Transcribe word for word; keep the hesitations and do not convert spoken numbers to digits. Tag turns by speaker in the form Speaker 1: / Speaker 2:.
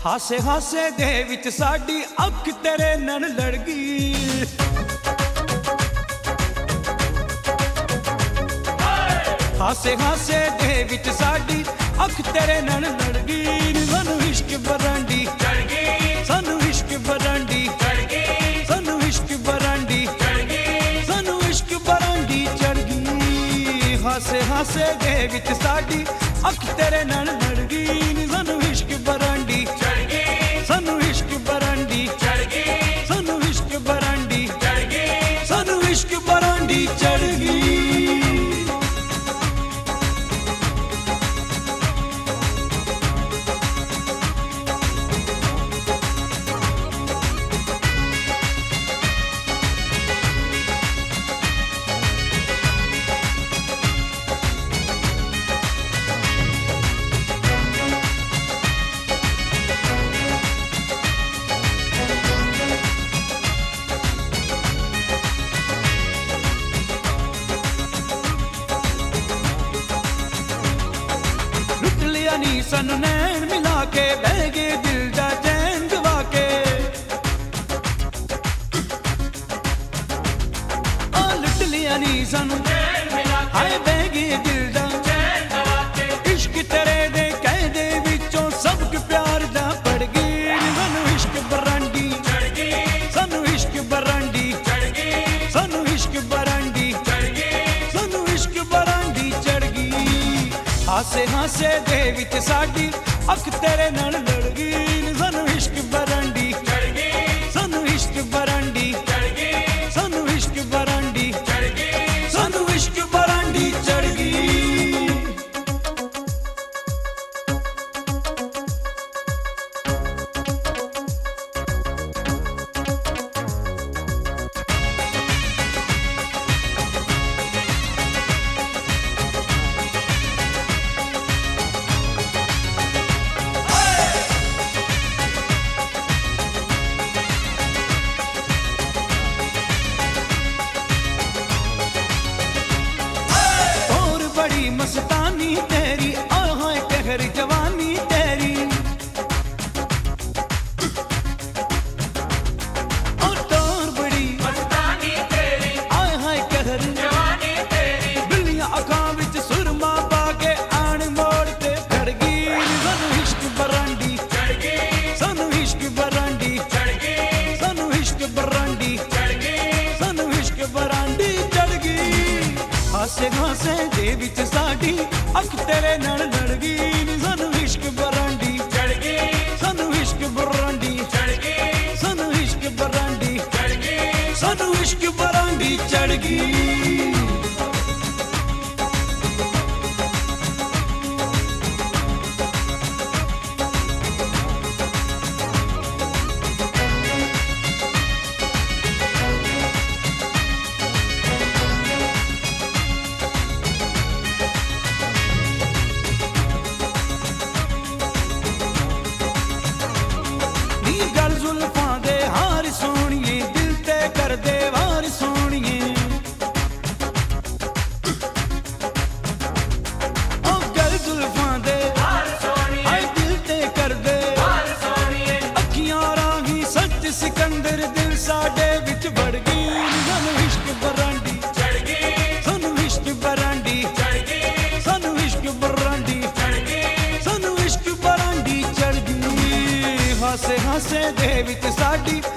Speaker 1: हासे हासे दे विच साडी अख तेरे नाल लड़ गई। हासे हासे दे विच साडी अख तेरे नाल लड़ गई। सानू इश्क बरांडी चढ़ गई, सानू इश्क बरांडी चढ़ गई, सानू इश्क बरांडी चढ़ गई, सानू इश्क बरांडी चढ़ गई। हासे हासे दे विच साडी अख तेरे नाल लड़ गई। सानू इश्क बरांडी चढ़ गई, सानू इश्क बरांडी चढ़ गई, सानू इश्क बरांडी चढ़ गई, सानू इश्क बरांडी चढ़ गई। नी सन नैन मिला के बह गए दिल दा चैन गवा के। ओ लुट लिया नी सन हाय बह गए दिल दा चैन गवा के। इश्क तेरे दे कहदे विचों सबक प्यार दा पड़ गई। सानू इश्क बरांडी चढ़ गई, सानू इश्क बरांडी चढ़ गई, सानू इश्क बरांडी चढ़ गई, सानू इश्क बरांडी चढ़ गई। हासे हासे दे विच साडी अख तेरे नाल लड़ गई। सानू इश्क बरांडी चढ़ गई, सानू इश्क बरांडी चढ़ गई, सानू इश्क बरांडी चढ़ गई, सानू इश्क बरांडी चढ़ गई। मस्तानी तेरी आहाय कहर जवानी तेरी, और तोर बड़ी मस्तानी तेरी आहाय कहर जवानी तेरी। बिल्लियां अखां विच सुरमा पा के आण मोड़ ते खड़ गई। सानू इश्क बरांडी चढ़ गई, सानू इश्क बरांडी चढ़ गई, सानू इश्क बरांडी चढ़ गई, सानू इश्क बरांडी चढ़ गई। हासे हासे दे विच साडी अख तेरे नाल लड़ गई। सानू इश्क बरांडी चढ़ गई, सानू इश्क बरांडी चढ़ गई, सानू इश्क बरांडी चढ़ गई, सानू इश्क बरांडी चढ़ गई। गल जुल्फां दे हार सोहणिए दिल ते कर दे वार सोहणिए। ओ गल जुल्फां दे हार सोहणिए दिल ते कर दे वार सोहणिए। अखियां राही सच सिकंदर दिल साडे विच वड़ गई। सानू इश्क बरांडी चढ़ गई, सानू इश्क बरांडी चढ़ गई, सानू इश्क बरांडी चढ़ गई, सानू इश्क बरांडी चढ़ गई। हासे हासे दे विच साडी